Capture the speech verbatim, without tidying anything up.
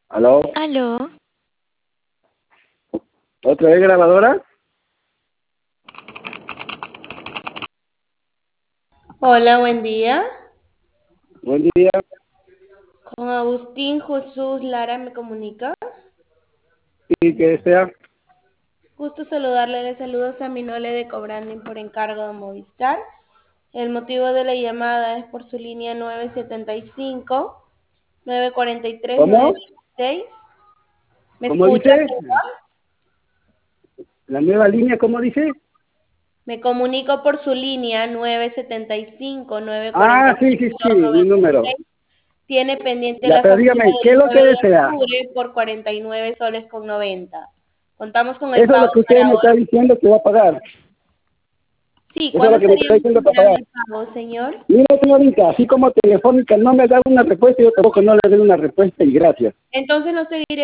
¿Aló? Aló. ¿Otra vez grabadora? Hola, buen día. Buen día. Con Agustín Jesús Lara me comunica. Sí, que desea. Gusto saludarle, le saludos a Minole de Cobranding por encargo de Movistar. El motivo de la llamada es por su línea nueve setenta y cinco, nueve cuarenta y tres, nueve ¿Cómo? dieciséis. ¿Me ¿Cómo escucha, dice? señor? ¿La nueva línea, cómo dice? Me comunico por su línea nueve setenta y cinco, Ah, sí, sí, sí, mi número. nueve cuarenta y tres, Tiene pendiente Ya, la pero factura dígame, ¿qué es del lo que nueve de desea? octubre por cuarenta y nueve soles con noventa. Contamos con el Eso es pago lo que usted para me está hoy. diciendo que va a pagar. Sí, Eso es ¿cuándo lo que me está estaríamos diciendo que va a enviando pagar. el pago, señor? Mira, señorita, así como Telefónica no me da una respuesta, yo tampoco no le doy una respuesta y gracias. Entonces no seguiré